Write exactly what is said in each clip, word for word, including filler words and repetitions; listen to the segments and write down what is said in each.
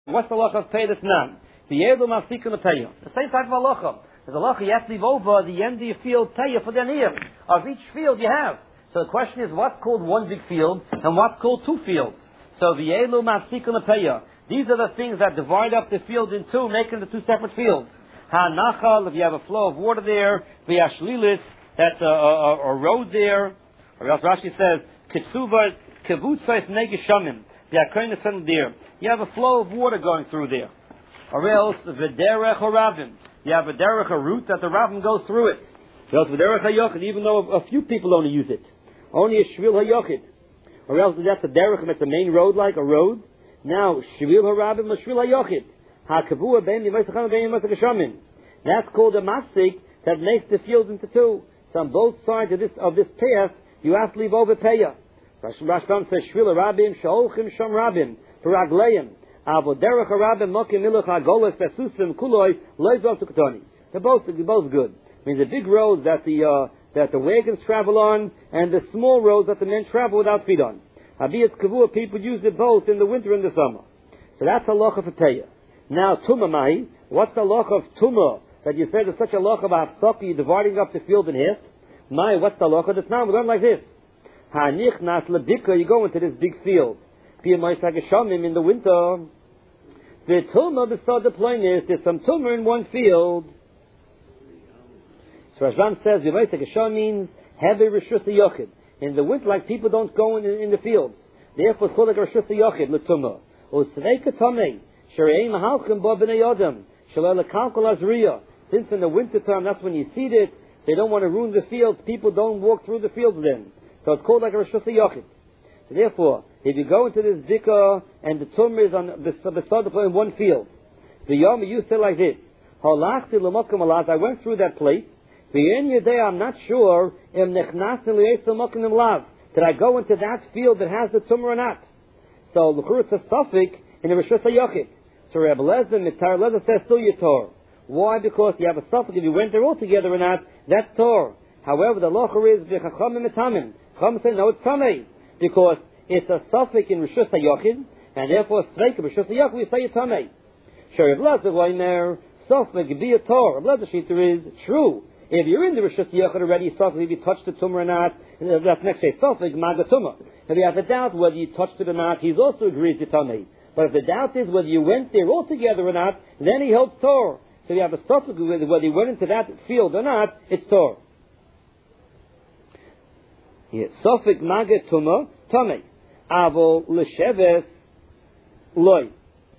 What's the halacha of pay that's none? The Yedu Mafsikin Lepayah. The same type of halacha. There's a halacha you have to leave over the end of your field payah for the aniyim. Of each field you have. So the question is, what's called one big field and what's called two fields? So the Yedu Mafsikin Lepayah. These are the things that divide up the field in two, making the two separate fields. Ha-nachal, if you have a flow of water there. V'yashlilis, that's a, a, a road there. Or else Rashi says, Ketsuva, Kevutzais Negeshamim. There. You have a flow of water going through there. Or else, V'derech HaRavim. You have a derech, a route that the Ravim goes through it. Or else, V'derech HaYochid, even though a few people only use it. Only a Shvil HaYochid. Or else, that's a derech, that's a main road, like a road. Now, Shvil HaRavim, Shvil HaYochid. HaKavua Ben Yivayisacham Ben Yivayisachashamim. That's called a masik that makes the fields into two. So on both sides of this of this path, you have to leave over payah. Rashbam says Shvil HaRabim Sha'olchim Sham Rabim Paragleim Avo Derech HaRabim Mokim Milach HaGoles Vesusim Kuloi Leizov Tukatoni. They're both they're both good. I mean the big roads that the uh, that the wagons travel on, and the small roads that the men travel without feet on. Habiyat Kavua, people use it both in the winter and the summer. So that's a halacha for payah. Now, Tumah Mahi, what's the halacha of Tumah that you said is such a halacha of Hafsaki, dividing up the field in half? Mahi, what's the halacha? That's now, we learn like this. Ha'nich nas lebika, you go into this big field. In the winter, the Tumah beside the plain is, there's some Tumah in one field. So Rashbam says, Yivayis means heavy Rishus HaYochid. In the winter, like people don't go in, in the fields. Therefore, it's called like Rishus HaYochid, L'Tumah. O Sveika Tomei. Since in the winter time, that's when you seed it, so you don't want to ruin the fields, people don't walk through the fields then. So it's called like a Rishus HaYochid. So therefore, if you go into this dikah and the tumor is on beside the place in one field, the Yom, you say like this, I went through that place, I'm not sure, did I go into that field that has the tumor or not? So, l'chur it's a suffix in the Rishus HaYochid. So Rebbe Lezer, Mitar Lezer says still your Torah. Why? Because you have a suffix. If you went there all together or not, that's Torah. However, the locher is v'chachamim etamim. Chacham says no, it's tamei, because it's a suffix in Rishus HaYochid, and therefore streik of Rishus HaYochid we say it's tamei. So Rebbe Lezer Leiner suffix be a Torah. Rebbe Lezer Shita is true. If you're in the Rishus HaYochid already, suffix if you touched the tumor or not, that's next day suffix maga tumah. If you have a doubt whether you touched it or not, he's also agreed to tamei. But if the doubt is whether you went there altogether or not, then he holds Torah. So you have a suffix with whether you went into that field or not, it's Torah. Yeah. Suffix maga tumah, tamei. Avol l'sheves loy.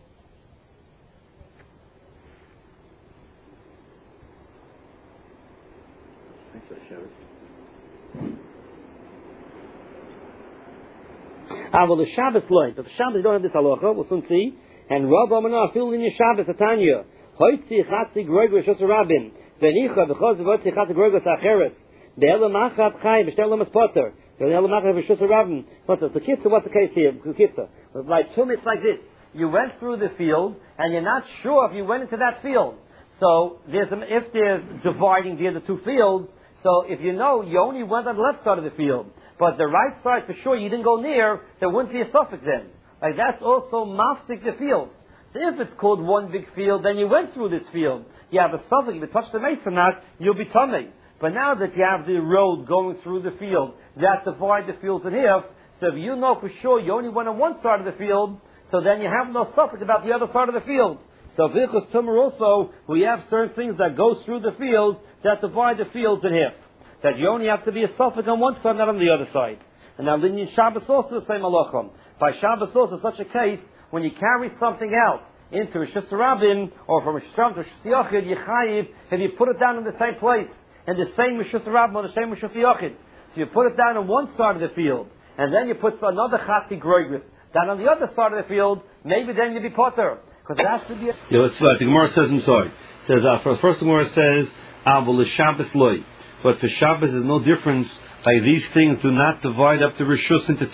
Avol the Shabbos loy. But the Shabbos you don't have this halacha. We'll soon see. And Rav Amana filled in your Shabbos Atanya. Hoitzi chatzi groig Rishus HaRabim. V'nicha v'chos v'hoitzi chatzi groig v'sacheres. Ve'ela machat chai v'shtel lemas potter. Ve'ela machat Rishus HaRabim. Potter. So Kitza, what's the case here? Kitza. Like Tum, it's like this. You went through the field, and you're not sure if you went into that field. So there's a, if there's dividing the other two fields, so if you know you only went on the left side of the field, but the right side for sure you didn't go near, there wouldn't be a suffix then. Like that's also mafsik the fields. So if it's called one big field, then you went through this field. You have a suffix. If you touch the mace or not, you'll be tummy. But now that you have the road going through the field, that divide the fields in half, so if you know for sure you only went on one side of the field, so then you have no suffix about the other side of the field. So Vilchus Tumor also, we have certain things that go through the field that divide the fields in half. That you only have to be a suffix on one side, not on the other side. And now in Shabbos also the same halachah. By Shabbos also such a case, when you carry something out into Rishus HaRabim, or from Rishus HaRabim to Rishus HaYochid, you chayiv, if you put it down in the same place, in the same Rishus HaRabim or the same Rishus HaYochid. So you put it down on one side of the field, and then you put another chatzi groigris down on the other side of the field, maybe then you'll be potter. Because it has to be a... Yeah, that's right. The Gemara says, I'm sorry. It says, uh, for, first the Gemara says, Avol Shabbos loy. But for Shabbos there's no difference. Like these things do not divide up the Rishus into